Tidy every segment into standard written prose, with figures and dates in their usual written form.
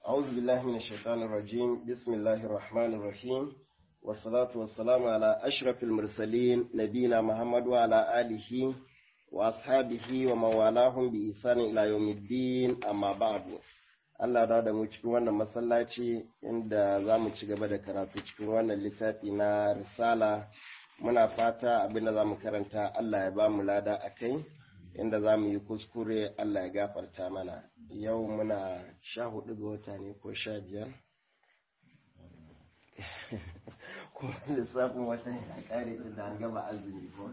أعوذ بالله من الشيطان الرجيم بسم الله الرحمن الرحيم والصلاة والسلام على أشرف المرسلين نبينا محمد وعلى آله وأصحابه ومن والاهم بإحسان إلى يوم الدين أما بعد. Allah da mu cikin wannan masallaci inda za mu ci gaba da karatu cikin wannan littafi na risala. Muna fata abinda za mu karanta Allah ya ba mu lada a kai, inda za mu yi kuskure Allah ya gafarta mana. Yau muna 14 ga wata ne ko 15? Ko lissafin wata ya kare da an gaba azumi ko?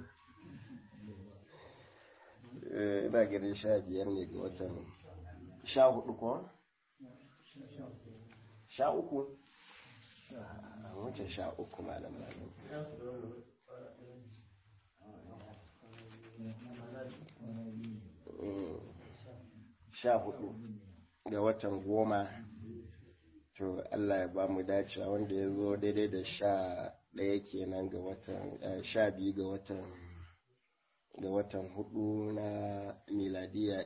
Ina ganin 15 ne ga watan 14 ko? 13? Wuce 13 malam. 14 ga watan 10. To Allah ya ba mu dacewa wanda ya zo daidai da 11 kenan ga watan 12 ga watan 4 na miladiya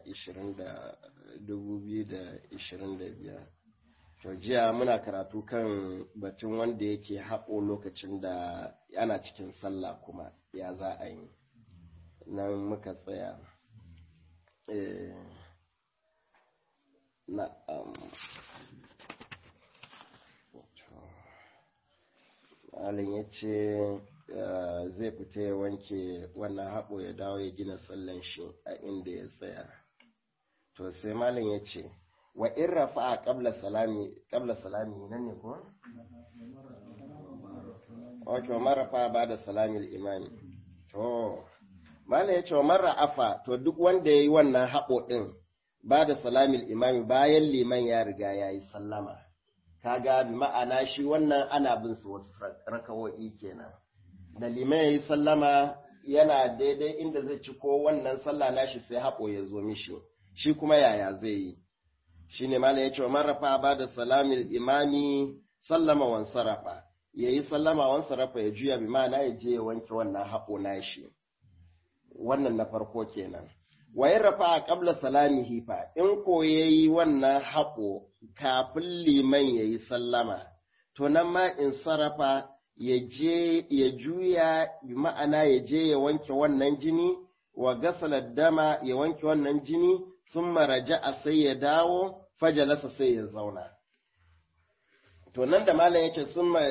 2025. To jiya muna karatu kan batun wanda yake haƙo lokacin da ana cikin sallah kuma ya za a yi. Nan muka tsaya. Alin ya ce zai fita ya wanke wannan haɓo ya dawo ya gina sallan shi a inda ya tsaya. To sai malin ya ce wa in rafa'a qabla salami nan ne ko? Ok, wa marrafa ba da salamin imani. To malin ya ce wa marra'afa, to duk wanda ya yi wannan haɓo ɗin ba da salamin imami bayan liman ya riga ya yi sallama. Kaga ma'ana shi wannan ana bin su wasu rakawo'i kenan. Da liman ya yi sallama yana daidai inda zai ci ko wannan sallah nashi sai haɓo ya zo mishi. Shi kuma yaya zai yi? Shi ne malam ya ce wa marrafa ba da salamin imami sallama wan sarafa. Ya yi sallama wan sarafa ya juya bi ma'ana ya je ya wanke wannan haɓo nashi. Wannan na farko kenan. Wa yin rafa a ƙabla salamihi fa, in ko ya yi wannan haɓo kafin liman ya yi sallama, to nan ma in sarrafa ya juya bi ma'ana ya je ya wanke wannan jini, wa gasalar dama ya wanke wannan jini, sun maraja a sai ya dawo, fajalasa sai ya zauna. To nan da malam ya ce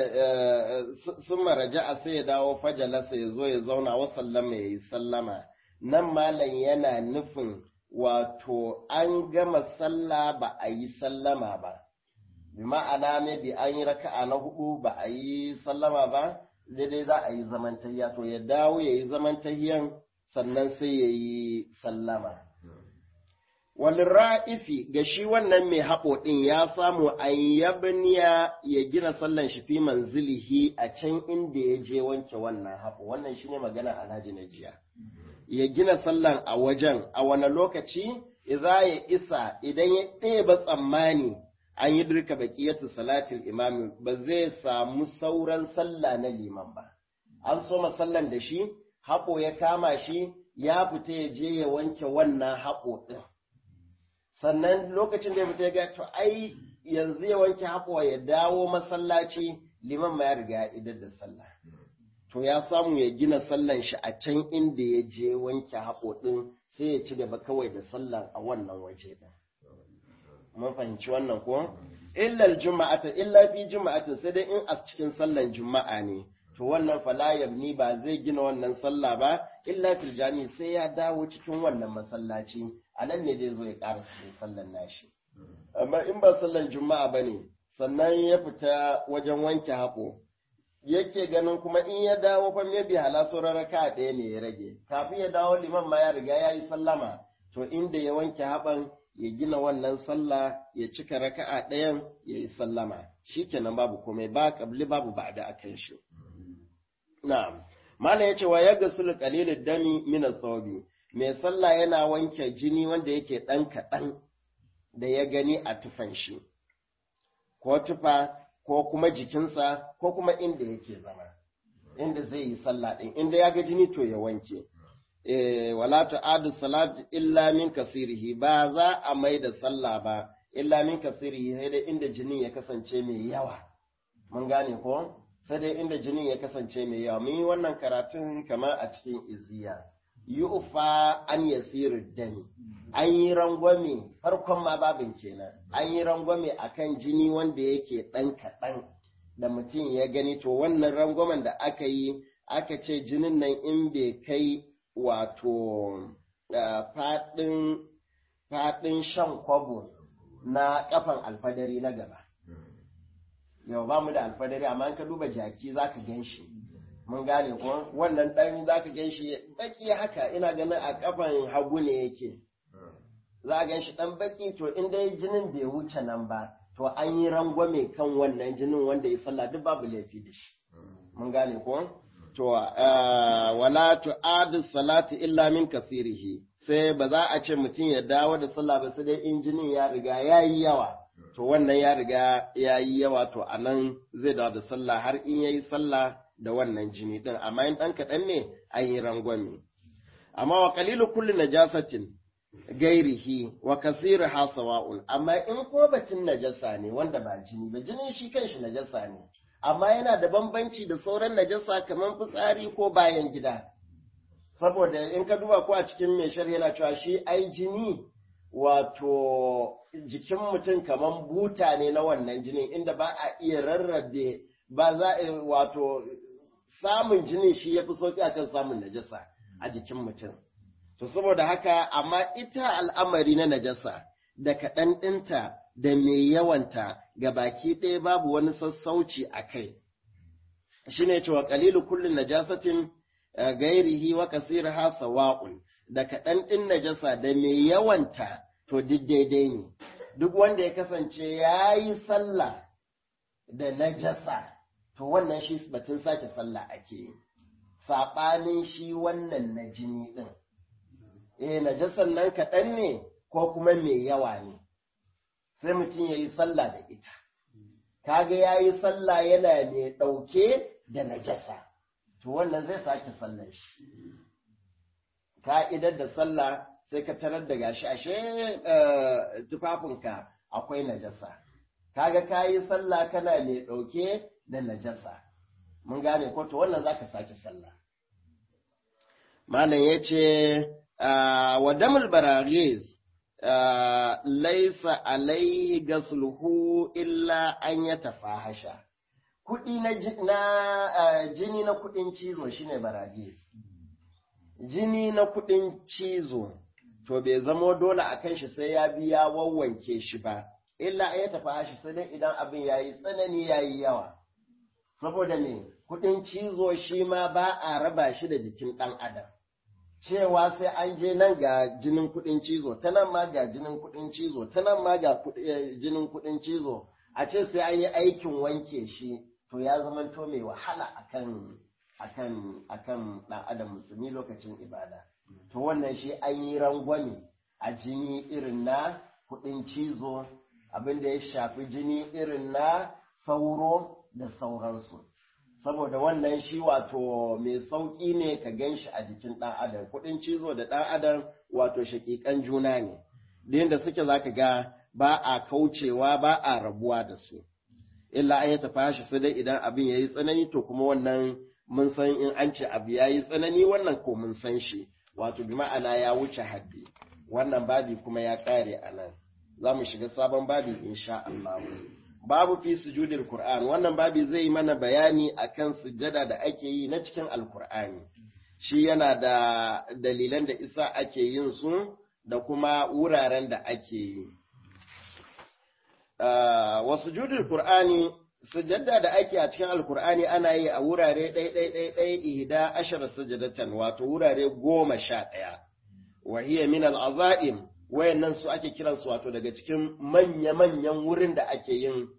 sun maraja a sai ya dawo, fajalasa ya zo ya zauna, wa sallama ya yi sallama. Nan malam yana nufin wato an gama sallah ba a yi sallama ba, bi ma'ana maybe an yi raka'a na 4 ba a yi sallama ba, daidai za a yi zaman tahiya, to ya dawo ya yi zaman tahiyan sannan sai ya yi sallama. Walin ra'ifi ga shi wannan mai haɓo ɗin ya samu an yabniya ya gina sallan shi fi manzilihi a can inda ya je wanke wannan haɓo, wannan shi ne magana alhaji na jiya. Ya gina sallan a wajen a wani lokaci za ya isa idan ya ɗeba tsammani an yi dirka baƙiyatu salatin imami ba zai samu sauran sallah na liman ba. An soma sallan da shi, haɓo ya kama shi, ya fita ya je ya wanke wannan haɓo ɗin. Sannan lokacin da ya fita ya ga to ai yanzu ya wanke haɓo ya dawo masallaci, liman ma ya riga ya idar da sallah. To ya samu ya gina sallan shi a can inda ya je wanke haɓo ɗin sai ya ci gaba kawai da sallan a wannan waje ɗin. Mun fahimci wannan ko? Illal juma'ata, illa fi juma'atin sai dai in a cikin sallan juma'a ne. To wannan fala yabni ba zai gina wannan sallah ba, illa fil jami sai ya dawo cikin wannan masallaci. A nan ne zai zo ya ƙara cikin sallan nashi. Amma in ba sallan juma'a ba ne, sannan ya fita wajen wanke haɓo. Yake ganin kuma in ya dawo fa maybe hala sauran raka ɗaya ne ya rage kafin ya dawo liman ma ya riga ya yi sallama, to inda ya wanke haɓan ya gina wannan sallah ya cika raka'a ɗayan ya yi sallama, shikenan babu komai, ba kabli babu ba'da akan shi. Na'am, mala yace wa yaghsul qalilud dami min ath-thawbi, mai sallah yana wanke jini wanda yake ɗan kaɗan da ya gani a tufan shi ko tufa ko kuma jikinsa ko kuma inda yake zama, inda zai yi sallah ɗin, inda ya ga jini to ya wanke. Wala tu'adu salat illa min kasirihi, ba za a mai da sallah ba illa min kasiri sai dai inda jinin ya kasance mai yawa mun gane ko sai dai inda jinin ya kasance mai yawa mun yi wannan karatun kamar a cikin iziya yu'fa an yasiru dami an yi rangwame farkon ma babin kenan an yi rangwame akan jini wanda yake ɗan kaɗan da mutum ya gani to wannan rangwamen da aka yi aka ce jinin nan in bai kai wato faɗin shan kwabo na kafan alfadari na gaba yau ba mu da alfadari amma ka duba jaki zaka gan shi mun gane ko wannan ɗan zaka gan shi baki haka ina ganin a kafan hagu ne yake za a gan shi ɗan baki to in dai jinin bai wuce nan ba to an yi rangwame kan wannan jinin wanda ya sallah duk babu laifi da shi mun gane ko to wala tu'adu salati illa min kasirihi sai ba za a ce mutum ya dawo da sallah ba sai dai in jinin ya riga ya yi yawa to wannan ya riga ya yi yawa to anan zai dawo da sallah har in yayi sallah da wannan jini din amma in ɗan kaɗan ne an yi rangwame amma wa qalilu kulli najasatin gairihi wa kasiriha sawa'un amma in ko batun najasa ne wanda ba jini ba jinin shi kanshi najasa ne amma yana da bambanci da sauran najasa kamar fitsari ko bayan gida saboda in ka duba ko a cikin mai shari'a yana cewa shi ai jini wato jikin mutum kamar buta ne na wannan jinin inda ba a iya rarrabe ba za a wato samun jinin shi ya fi sauki akan samun najasa a jikin mutum to saboda haka amma ita al'amari na najasa da kaɗan ɗinta da mai yawanta ga baki ɗaya babu wani sassauci a kai shi ne cewa ƙalilu kullum najasatin gairihi wa kasirha sawa'un da kaɗan ɗin najasa da mai yawanta to duk daidai ne duk wanda ya kasance ya yi sallah da najasa to wannan shi batun sake sallah ake yi saɓanin shi wannan na jini ɗin najasan nan kaɗan ne ko kuma mai yawa ne sai mutum ya yi sallah da ita kaga ya yi sallah yana mai ɗauke da najasa to wannan zai sake sallar shi ka'idar da sallah sai ka tarar da gashi ashe tufafinka akwai najasa kaga ka yi sallah kana mai ɗauke da najasa mun gane ko to wannan zaka sake sallah malam yace wa damul baragiz laisa alaihi gasluhu illa an yatafahasha kudi na jini na kudin cizo shine baragiz jini na kudin cizo to bai zamo dole akan shi sai ya biya wawwanke shi ba illa an yatafahashi sai dai idan abin yayi tsanani yayi yawa saboda me kudin cizo shi ma ba a raba shi da jikin ɗan adam cewa sai an je nan ga jinin kudin cizo ta nan ma ga jinin kudin cizo ta nan ma ga jinin kudin cizo a ce sai an yi aikin wanke shi to ya zamanto mai wahala akan ɗan adam musulmi lokacin ibada to wannan shi an yi rangwame a jini irin na kudin cizo abin da ya shafi jini irin na sauro da sauransu saboda wannan shi wato mai sauƙi ne ka gan shi a jikin ɗan adam kuɗin cizo da ɗan adam wato shaƙiƙan juna ne da yadda suke za ka ga ba a kaucewa ba a rabuwa da su illa an yi tafa shi sai dai idan abin ya yi tsanani to kuma wannan mun san in an ce abu ya yi tsanani wannan ko mun san shi wato bi ma'ana ya wuce haddi wannan babi kuma ya ƙare a nan za mu shiga sabon babi insha Allah babu fi sujudil Qur'an wannan babi zai yi mana bayani akan sujada da ake yi na cikin Alkur'ani shi yana da dalilan da isa ake yin su da kuma wuraren da ake yi wa sujudil Qur'ani sujada da ake a cikin Alkur'ani ana yi a wurare ɗai ihda ashara sujadatan wato wurare 11 wa hiya min al-azaim wayannan su ake kiransu wato daga cikin manya-manyan wurin da ake yin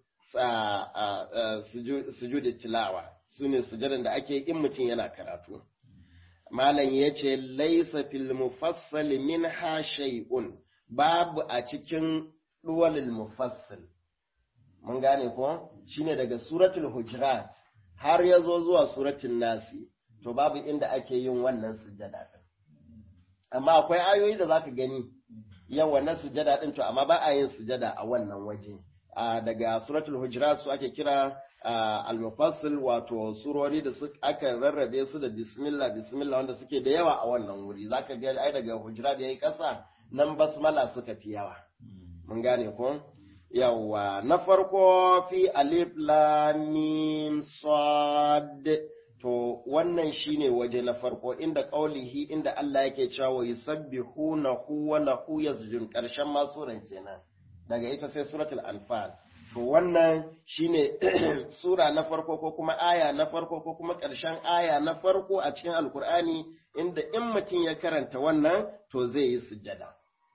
sujudin tilawa su ne sujadan da ake in mutum yana karatu malam ya ce laisa fil mufassal minha shay'un babu a cikin duwalil mufassil mun gane ko shine daga suratul hujurat har ya zo zuwa suratul nasi to babu inda ake yin wannan sujada amma akwai ayoyi da zaka gani yawa na sujada din to amma ba a yin sujada a wannan waje daga suratul hujurat su ake kira al-mufassil wato surori da aka rarrabe su da bismillah bismillah wanda suke da yawa a wannan wuri zaka ga ai daga hujurat yayi kasa nan basmala suka fi yawa mun gane ko yawa na farko fi alif lam mim sad to wannan shine waje na farko inda qaulihi inda Allah yake cewa yusabbihunahu wa lahu yasjudun karshen ma suran kenan daga ita sai suratul anfal to wannan shine sura na farko ko kuma aya na farko ko kuma karshen aya na farko a cikin alkur'ani inda in mutum ya karanta wannan to zai yi sujjada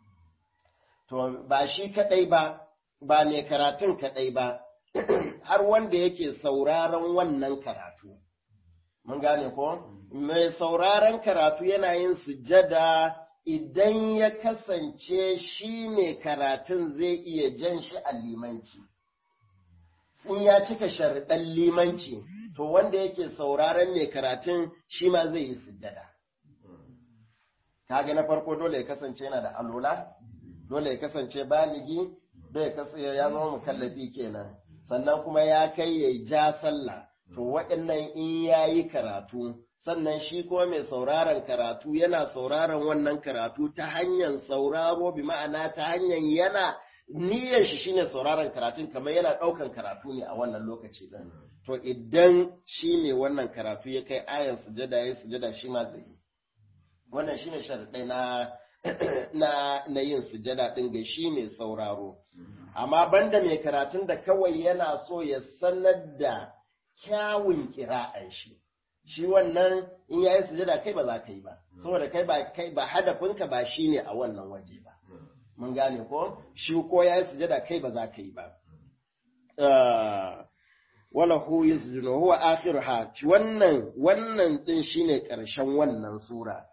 to ba shi kadai ba mai karatun kadai ba har wanda yake sauraron wannan karatu mun gane ko mai sauraron karatu yana yin sujjada idan ya kasance shi mai karatun zai iya jan shi a limanci in ya cika sharuɗan limanci to wanda yake sauraron mai karatun shi ma zai yi sujjada kaga na farko dole ya kasance yana da alola dole ya kasance baligi dole ya kasance ya zama mukallafi kenan sannan kuma ya kai ya ja sallah to waɗannan in yayi karatu sannan shi kuma mai sauraron karatu yana sauraron wannan karatu ta hanyar sauraro bi ma'ana ta hanyar yana niyyar shi shine sauraron karatun kamar yana ɗaukan karatu ne a wannan lokaci din to idan shi ne wannan karatu ya kai ayan sujada ya sujada shi ma zai yi wannan shine sharadai na yin sujada din ga shi mai sauraro amma banda mai karatun da kawai yana so ya sanar da kyawun kira'an shi wannan in yayi sujada kai ba za ka yi ba saboda kai ba hadafinka ba shine a wannan waje ba mun gane ko shi ko yayi sujada kai ba za ka yi ba wala hu yasjudu huwa akhiruha wannan din shine karshen wannan sura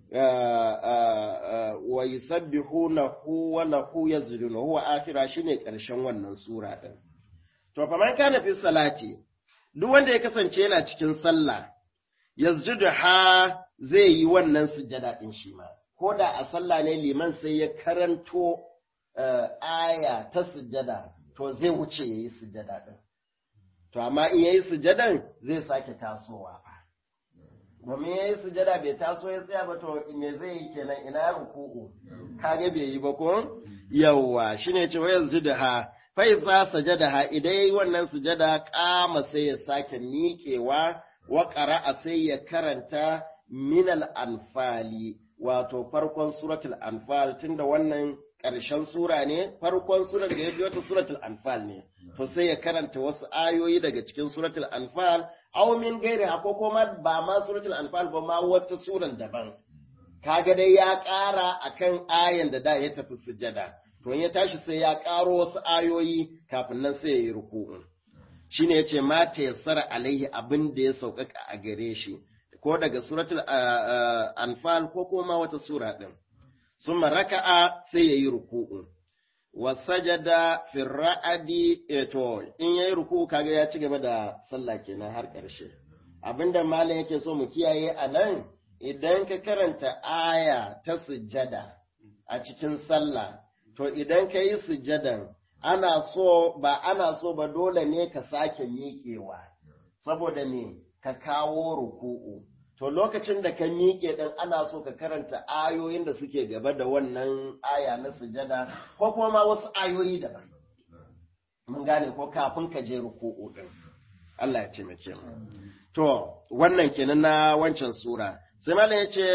wa yusabbihunahu wa lahu yasjudu huwa akhiruha shine karshen wannan sura din to fa man kana fi salati duk wanda ya kasance yana cikin sallah yasjudu ha zai yi wannan sujada din shi ma ko da a sallah ne liman sai ya karanto aya ta sujada to zai wuce yayi sujada din to amma in yayi sujadan zai sake tasowa fa domin yayi sujada bai taso ya tsaya ba to me zai yi kenan ina ruku'u kage bai yi ba ko yawa shine ce wa yasjudu ha fa iza sajadaha idan yayi wannan sujada kama sai ya sake miƙewa wa qara'a sai ya karanta minal anfali wato farkon suratul anfal tunda wannan ƙarshen sura ne farkon surar da ya biyo ta suratul anfal ne to sai ya karanta wasu ayoyi daga cikin suratul anfal aw min gairi ko kuma ba ma suratul anfal ba ma wata suran daban kaga dai ya ƙara akan ayan da ya tafi sujada to ya tashi sai ya ƙaro wasu ayoyi kafin nan sai ya yi ruku'u shine yace ma ta yassara alaihi abin da ya sauƙaƙa a gare shi ko daga suratul anfal ko kuma wata sura din summa raka'a sai yayi ruku'u wa sajada fi ra'adi to in yayi ruku'u kaga ya ci gaba da sallah kenan har ƙarshe abinda malam yake so mu kiyaye anan idan ka karanta aya ta sujjada a cikin sallah to idan ka yi sujjadan ana so ba dole ne ka sake miƙewa saboda me ka kawo ruku'u to lokacin da ka miƙe ɗin ana so ka karanta ayoyin da suke gaba da wannan aya na sujada ko kuma ma wasu ayoyi daban mun gane ko kafin ka je ruku'u ɗin Allah ya taimake mu to wannan kenan na wancan sura sai malam ya ce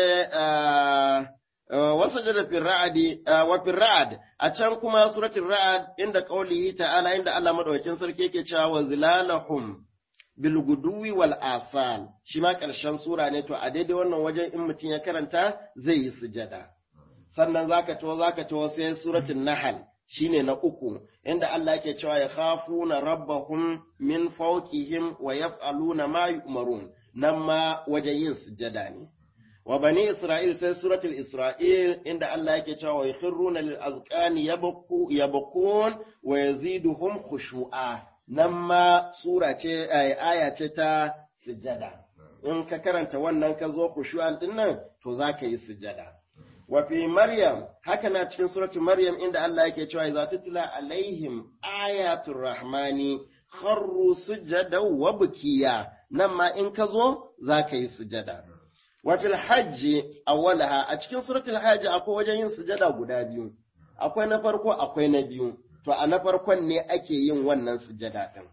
wasu jada fir'adi wa fir'ad a can kuma suratul ra'ad inda qaulihi ta'ala inda Allah madaukakin sarki yake cewa wa zilalahum bilguduwi wal asal shi ma ƙarshen sura ne to a daidai wannan wajen in mutum ya karanta zai yi sujada sannan zaka to sai suratul nahl shine na uku inda Allah yake cewa ya khafuna rabbahum min fawqihim wa yaf'aluna ma yu'marun nan ma wajen yin sujada ne wa bani isra'il sai suratul isra'il inda Allah yake cewa wa yakhruna lil azqani yabqun wa yaziduhum khushu'a nan ma sura ce aya ce ta sujada in ka karanta wannan ka zo khushu'an din nan to zaka yi sujada wa fi maryam haka na cikin suratul maryam inda Allah yake cewa idza tutla alaihim ayatul rahmani kharru sujada wa bukiya nan ma in ka zo zaka yi sujada wa fil hajji awwalaha a cikin suratul hajji akwai wajen yin sujada guda biyu akwai na farko akwai na biyu to a na farkon ne ake yin wannan sujada din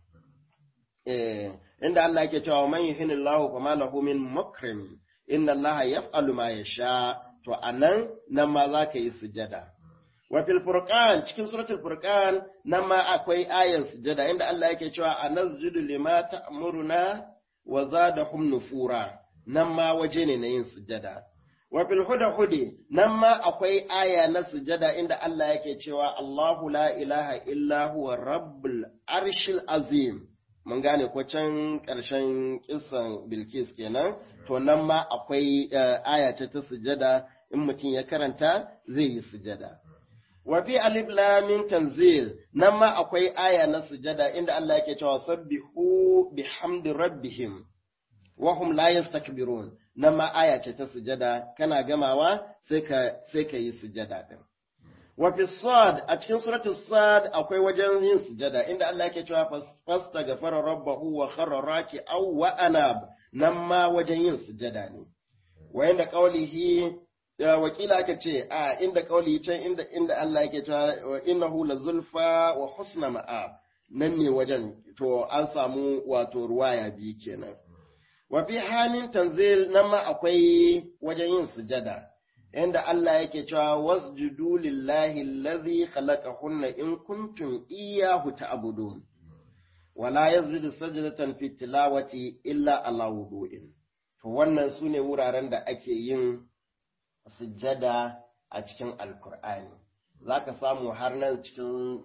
inda Allah yake cewa man yuhinillahu fama lahu min mukrim inna Allah yaf'alu ma yasha to anan nan ma zaka yi sujada wa fil furqan cikin suratul furqan nan ma akwai ayan sujada inda Allah yake cewa anasjudu lima ta'muruna wa zadahum nufura nan ma waje ne na yin sujada wa fil hudahudi nan ma akwai aya na sujada inda Allah yake cewa Allahu la ilaha illa huwa rabbul arshil azim mun gane ko can ƙarshen kissan Bilkis kenan to nan ma akwai aya ta sujada in mutum ya karanta zai yi sujada wa fi alif lam mim tanzil nan ma akwai aya na sujada inda Allah yake cewa sabbihu bihamdi rabbihim wa hum la yastakbirun nan ma aya ce ta sujada kana gamawa sai ka yi sujada din wa fi sad a cikin suratul sad akwai wajen yin sujada inda Allah yake cewa fastaghfara rabbahu wa kharra raki'aw wa anab nan ma wajen yin sujada ne wa inda qaulihi wakila aka ce a inda qaulihi can inda Allah yake cewa innahu lazulfa wa husna ma'ab nan ne wajen to an samu wato ruwaya biyu kenan wa fi hamin tanzil nan ma akwai wajen yin sujada inda Allah yake cewa wasjudu lillahi allazi khalaqahunna in kuntum iyyahu ta'budun wala yazjudu sajdatan fi tilawati illa ala wudu'in to wannan sune wuraren da ake yin sujada a cikin alkur'ani zaka samu har nan cikin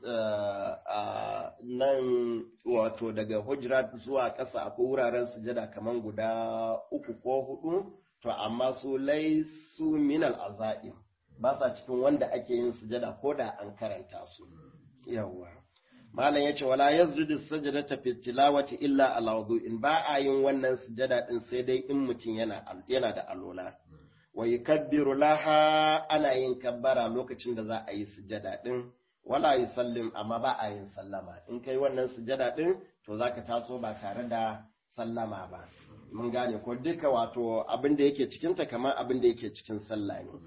nan wato daga hujurat zuwa ƙasa akwai wuraren sujada kaman guda 3 ko 4 to amma su laisu minal azaim ba sa cikin wanda ake yin sujada ko da an karanta su yawa malam yace wala yazjudu sajdata fi tilawati illa ala wudu'in ba a yin wannan sujada din sai dai in mutum yana da alola wa yukabbiru laha ana yin kabbara lokacin da za a yi sujada din wala yusallim amma ba a yin sallama in kai wannan sujada din to zaka taso ba tare da sallama ba mun gane ko duka wato abin da yake cikinta kamar abin da yake cikin sallah ne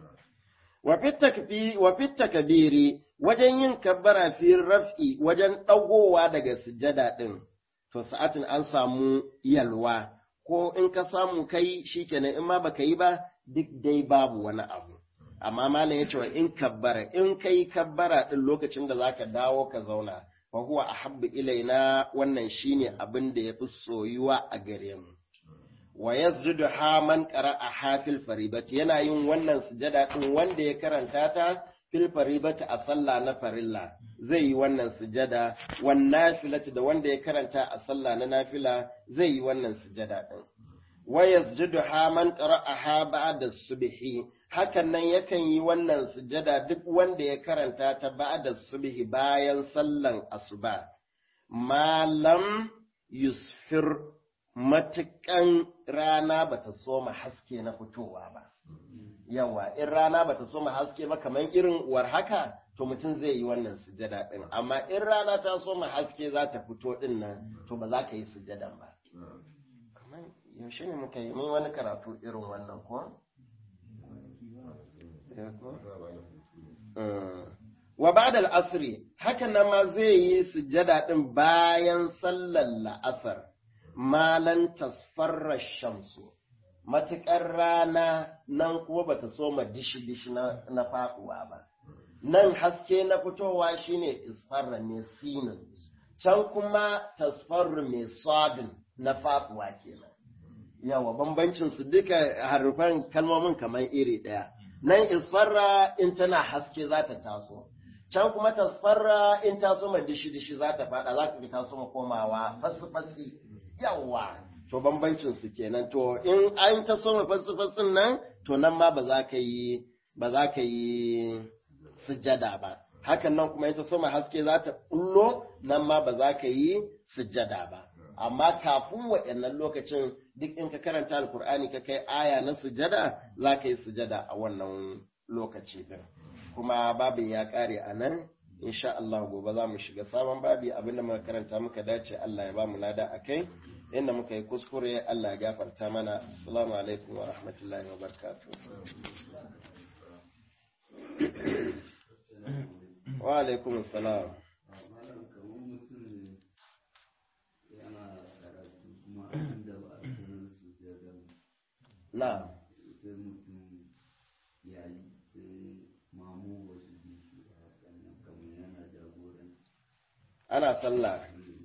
wa fit takbiri wajen yin kabbara fi raf'i wajen dagowa daga sujjada din to sa'atin an samu yalwa ko in ka samu kai shikenan in ma baka yi ba duk dai babu wani abu amma malam ya ce wa in kabbara in kai kabbara din lokacin da zaka dawo ka zauna fa huwa ahabbu ilaina wannan shine abin da yafi soyuwa a gare mu wa yasjudu haman qara'a fil faribati yana yin wannan sujada din wanda ya karanta ta fil faribati a sallah na farilla zai yi wannan sujada wan nafilati da wanda ya karanta a sallah na nafila zai yi wannan sujada din wa yasjudu haman qara'a ba'da subhi hakan nan yakan yi wannan sujada duk wanda ya karanta ta ba'da subhi bayan sallan asuba malam yusfir matukan rana bata soma haske na fitowa ba yawa in rana bata soma haske ba kamar irin war haka to mutum zai yi wannan sujada din amma in rana ta soma haske za ta fito din nan to ba za ka yi sujadan ba kamar yaushe ne muka yi mun wani karatu irin wannan ko wa ba'da al-asri hakan nan ma zai yi sujada din bayan sallar la'asar malan tasfarra shamsu matuƙar rana nan kuma bata soma dishi-dishi na faɗuwa ba nan haske na fitowa shine isfarra mai sinin can kuma tasfarru mai sadin na faɗuwa kenan yawa bambancin su duka harufan kalmomin kamar iri ɗaya nan isfarra in tana haske za ta taso can kuma tasfarra in ta soma dishi-dishi za ta faɗa za ka ga ta soma komawa fasi-fasi yawa to bambancin su kenan to in an ta soma fasi-fasin nan to nan ma ba za ka yi sujjada ba hakan nan kuma in ta soma haske za ta bullo nan ma ba za ka yi sujjada ba amma kafin waɗannan lokacin duk in ka karanta alkur'ani ka kai aya na sujjada za ka yi sujjada a wannan lokaci din kuma babin ya kare a nan insha Allah gobe za mu shiga sabon babi abinda muka karanta muka dace Allah ya ba mu lada akai inda muka yi kuskure Allah ya gafarta mana assalamu alaikum wa rahmatullahi wa barakatuh wa alaikum assalam na ana sallah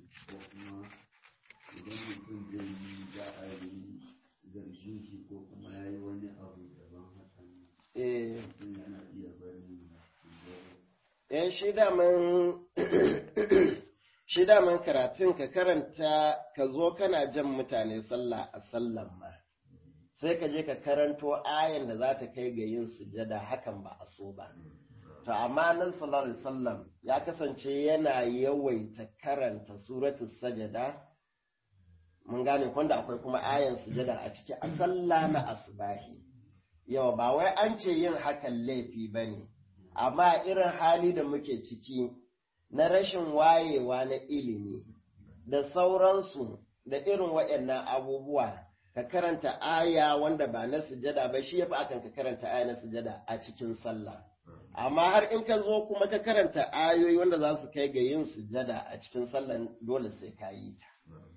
shi daman karatun ka karanta ka zo kana jan mutane sallah a sallan ma sai ka je ka karanto ayan da za ta kai ga yin sujada hakan ba a so ba to amma nan sallallahu alaihi wasallam ya kasance yana yawaita karanta suratul sajada mun gane kwanda akwai kuma ayan sujada a ciki a sallah na asbahi yau ba wai an ce yin hakan laifi bane amma irin hali da muke ciki na rashin wayewa na ilimi da sauransu da irin waɗannan abubuwa ka karanta aya wanda ba na sujada ba shi yafi akan ka karanta aya na sujada a cikin sallah amma har in ka zo kuma ka karanta ayoyi wanda za su kai ga yin sujada a cikin sallah dole sai ka yi ta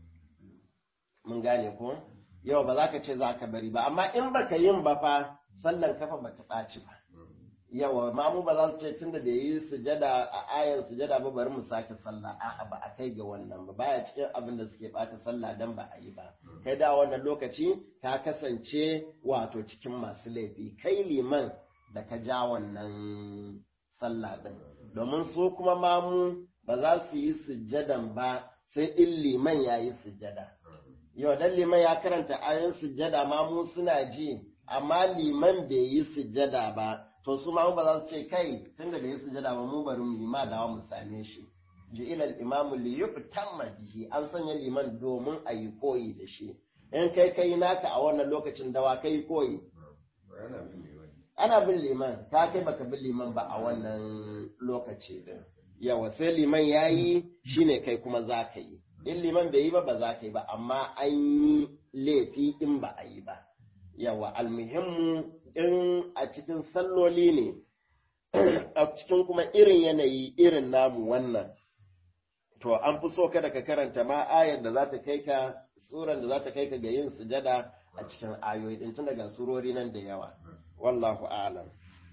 mun gane ko yau ba za ka ce za ka bari ba amma in baka yin ba fa sallan kafa ba ta ɓaci ba yawa mamu ba za su ce tunda da yi sujada a ayan sujada ba bari mu sake sallah a'a ba a kai ga wannan ba baya cikin abin da suke bata sallah dan ba a yi ba kai da wannan lokaci ka kasance wato cikin masu laifi kai liman da ka ja wannan sallah din domin su kuma mamu ba za su yi sujadan ba sai in liman ya yi sujada yau dan liman ya karanta ayan sujada mamu suna ji amma liman bai yi sujada ba to su ma ba za su ce kai tunda bai yi sujada ba mu bari mu yi ma dawa mu same shi ju'ila al-imamu li yutamma bihi an sanya liman domin a yi koyi da shi in kai naka a wannan lokacin dawa kai koyi ana bin liman ka kai baka bin liman ba a wannan lokaci din yawa sai liman yayi shine kai kuma za ka yi in liman bai yi ba ba za ka yi ba amma an yi laifi in ba a yi ba yawa almuhimmu in a cikin salloli ne a cikin kuma irin yanayi irin namu wannan to an fi so kada ka karanta ma ayar da za ta kai ka suran da za ta kai ka ga yin sujada a cikin ayoyi din tun daga surori nan da yawa wallahu a'lam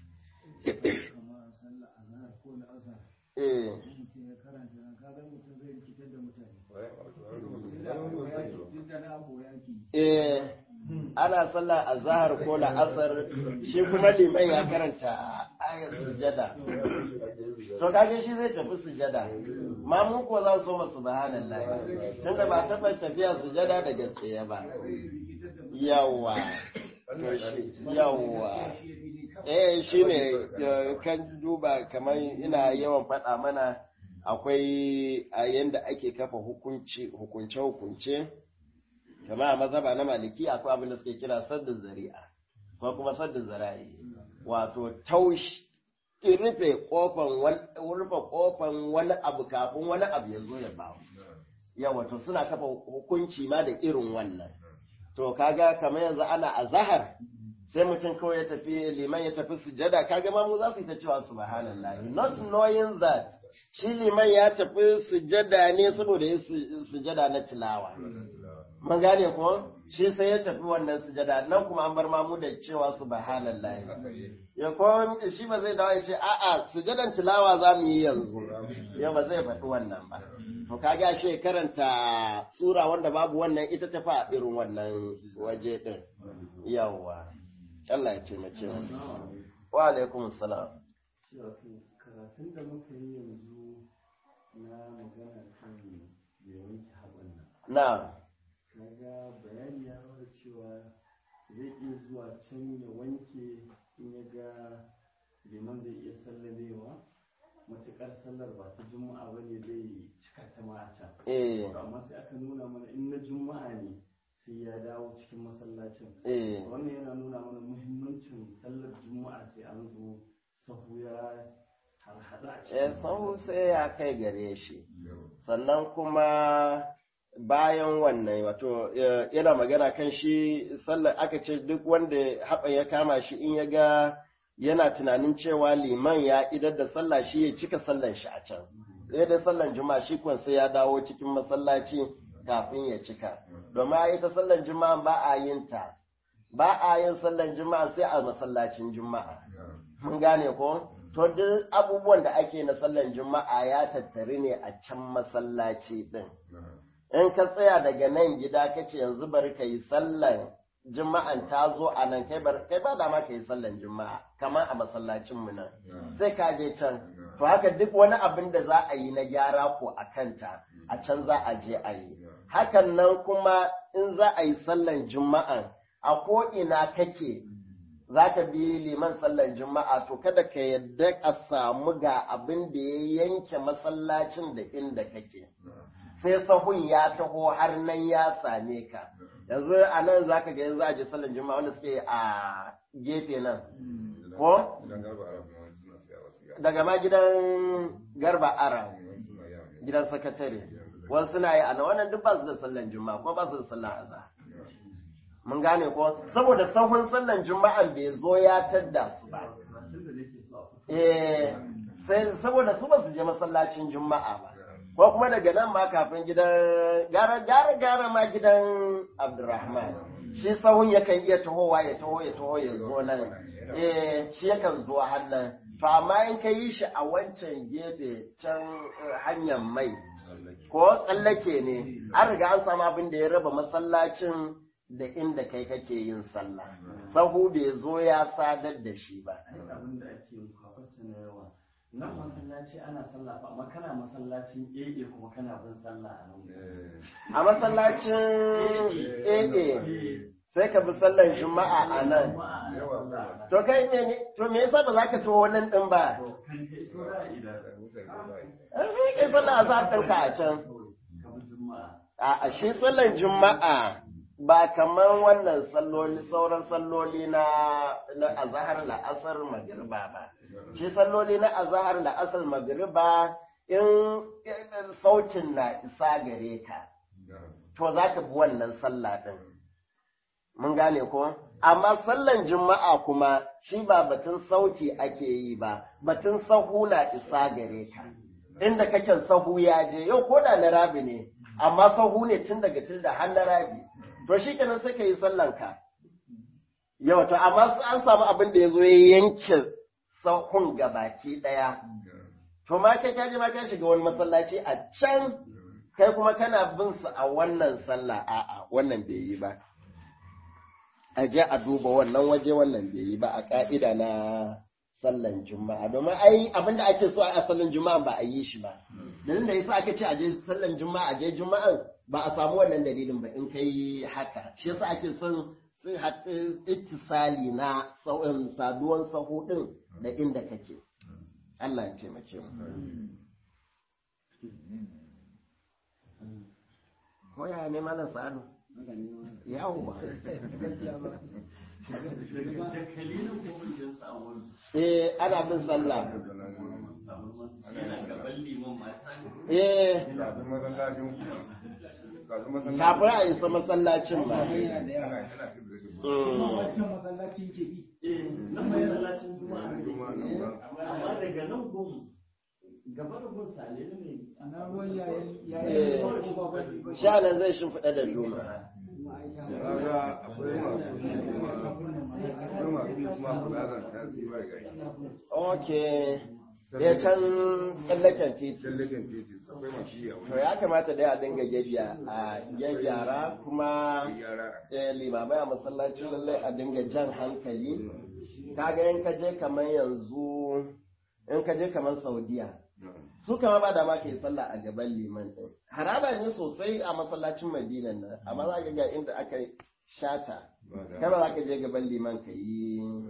ana sallar azhar ko la'asar shi kuma liman ya karanta ayar sujada to kage shi zai tafi sujada ma mu ko za so mu subhanallahi tunda ba taba tafiya sujada da gaskiya ba yawa to shi yawa shine kan duba kamar ina yawan faɗa mana akwai a yanda ake kafa hukunce kama a mazhaba na maliki akwai abin da suke kira saddin zari'a ko kuma saddin zara'i wato taushi rufe kofan wani abu kafin wani abu ya zo ya bawo yawa to suna kafa hukunci ma da irin wannan to kaga kamar yanzu ana azhar sai mutum kawai ya tafi liman ya tafi sujada kaga ma mu za su yi ta cewa subhanallahi not knowing that shi liman ya tafi sujada ne saboda ya sujada na tilawa mun gane ko shi sai ya tafi wannan sujada nan kuma an bar mamu da cewa subhanallahi ya ko shi ba zai dawo ya ce a'a sujadan tilawa za mu yi yanzu ya ba zai faɗi wannan ba to kaga shi karanta sura wanda babu wannan ita ta fa irin wannan waje din yawa Allah ya taimake mu wa alaikum salam karatun da muka yi yanzu na magana kan yawanci haɓan nan na kaga bayani ya nuna cewa zai iya zuwa can ya wanke in ya ga liman zai iya sallamewa matuƙar sallar ba ta juma'a ba ne zai cika ta ma a can amma sai aka nuna mana in na juma'a ne sai ya dawo cikin masallacin. eh Wannan yana nuna mana muhimmancin sallar juma'a sai an zo sahu ya harhaɗa a cikin sahu sai ya kai gare shi sannan kuma bayan wannan wato yana magana kan shi sallar aka ce duk wanda haɓa ya kama shi in ya ga yana tunanin cewa liman ya idar da sallah shi ya cika sallan shi a can sai dai sallan juma'a shi kun sai ya dawo cikin masallaci kafin ya cika domin a ita sallan juma'a ba a yin ta ba a yin sallan juma'a sai a masallacin juma'a mun gane ko to duk abubuwan da ake na sallan juma'a ya tattari ne a can masallaci din in ka tsaya daga nan gida kace yanzu bari ka yi sallan juma'an ta zo a nan kai ba dama ka yi sallan juma'a kamar a masallacin mu nan sai ka je can to haka duk wani abin da za a yi na gyara ko a kanta a can za a je a yi hakan nan kuma in za a yi sallan juma'an a ko ina kake za ka bi liman sallan juma'a to kada ka yadda a samu ga abin da ya yanke masallacin da inda kake sai sahun ya taho har nan ya same ka yanzu a nan za ka ga yanzu a je sallan juma'a wanda suke a gefe nan ko daga ma gidan garba ara gidan sakatare wasu suna yi a nan wannan duk ba su da sallan juma'a ko ba su da sallan azhar mun gane ko saboda sahun sallan juma'an bai zo ya tadda su ba sai saboda su ba su je masallacin juma'a ba ko kuma daga nan ma kafin gidan gara ma gidan Abdurrahman shi sahun yakan iya tahowa ya taho ya zo nan shi yakan zo hannan to amma in ka yi shi a wancan gefe can hanyar mai ko tsallake ne an riga an samu abin da ya raba masallacin da inda kai kake yin sallah sahu bai zo ya sadar da shi ba abin da ake yin kwakwata na yawa nan masallaci ana sallah ba amma kana masallacin AA kuma kana bin sallah a nan a masallacin AA sai ka bi sallan juma'a a nan to kai to me yasa ba za ka to wannan din ba kan kai so da idan kai sallan azhar ɗinka a can a shi sallan juma'a ba kamar wannan sauran salloli na azahar la'asar magriba ba shi salloli na azahar la'asar magriba in sautin na isa gare ka to za ka bi wannan sallah din mun gane ko amma sallan juma'a kuma shi ba batun sauti ake yi ba batun sahu na isa gare ka inda kake sahu ya je yau ko da na rabi ne amma sahu ne tun daga tilda har na rabi to shi kenan sai ka yi sallanka yau to amma an samu abin da ya zo ya yanke sahun gabaki ɗaya to ma kai ka je ma ka shiga wani masallaci a can kai kuma kana bin su a wannan sallah a'a wannan bai yi ba a je a duba wannan waje wannan bai yi ba a ka'ida na sallan juma'a domin ai abin da ake so a sallan juma'a ba a yi shi ba dalilin da yasa aka ce a je sallan juma'a a je juma'an ba a samu wannan dalilin ba in kai haka shi yasa ake son ittisali na saduwan sahu din da inda kake Allah ya taimake mu koya ne malam sa'adu yawa ana bin sallah kafin a isa masallacin ba masallacin ke bi nan masallacin amma daga nan gun gaba da gun sale ne ana ruwan yayin sha nan zai shimfiɗa da duma okay ya can tsallaken titi to ya kamata dai a dinga gyara kuma limamai a masallacin lallai a dinga jan hankali kaga in ka je kamar yanzu in ka je kamar saudiya su kama ba da ma ka yi sallah a gaban liman ɗin haraba ne sosai a masallacin madina nan amma za ka ga inda aka shata kai ba za ka je gaban liman ka yi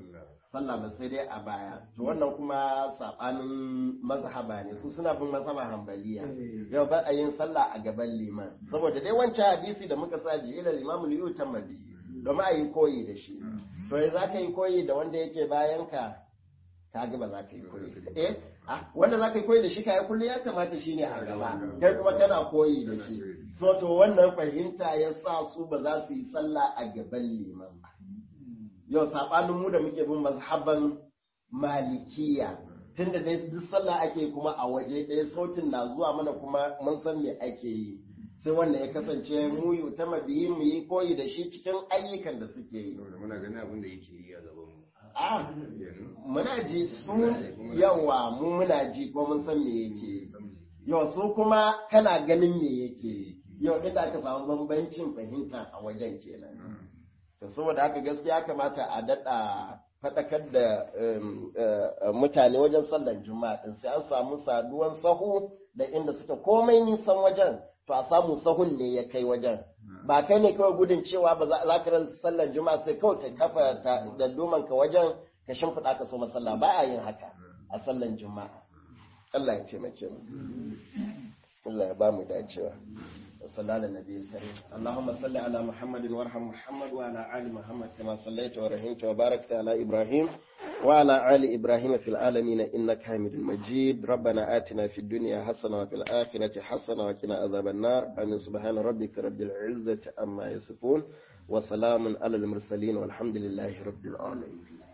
sallah ba sai dai a baya to wannan kuma sabanin mazhaba ne su suna bin mazhaba hanbaliya yau ba a yin sallah a gaban liman saboda dai wancan hadisi da muka sa ji ila limamu liyu tamadi domin a yi koyi da shi to za ka yi koyi da wanda yake bayan ka ga ba za ka yi koyi wanda za ka yi koyi da shi ka yi kullu ya kamata shi ne a gaba kai kuma kana koyi da shi so to wannan fahimta ya sa su ba za su yi sallah a gaban liman ba yau saɓanin mu da muke bin mazhaban malikiya tunda dai duk sallah ake kuma a waje ɗaya sautin na zuwa mana kuma mun san me ake yi sai wanda ya kasance mu yi ta mabiyi mu yi koyi da shi cikin ayyukan da suke yi muna ganin abin da yake yi a gaban mu muna ji su yawa mu muna ji ko mun san me yake yau su kuma kana ganin me yake yau inda aka samu bambancin fahimta a wajen kenan to saboda haka gaskiya kamata a daɗa faɗakar da mutane wajen sallar juma'a din sai an samu saduwan sahu da inda suka komai nisan wajen to a samu sahun ne ya kai wajen ba kai ne kawai gudun cewa ba za ka rasa sallar juma'a sai kawai ka kafa da doman ka wajen ka shimfiɗa ka so masalla ba a yin haka a sallar juma'a Allah ya taimake mu Allah ya ba mu dacewa صلى على النبي الكريم اللهم صل على محمد وارحم محمد وعلى آل محمد كما صليت ورحمت وباركت على إبراهيم وعلى آل إبراهيم في العالمين إنك حميد مجيد ربنا آتنا في الدنيا حسنة وفي الآخرة حسنة وقنا عذاب النار آمين سبحان ربك رب العزة عما يصفون وسلام على المرسلين والحمد لله رب العالمين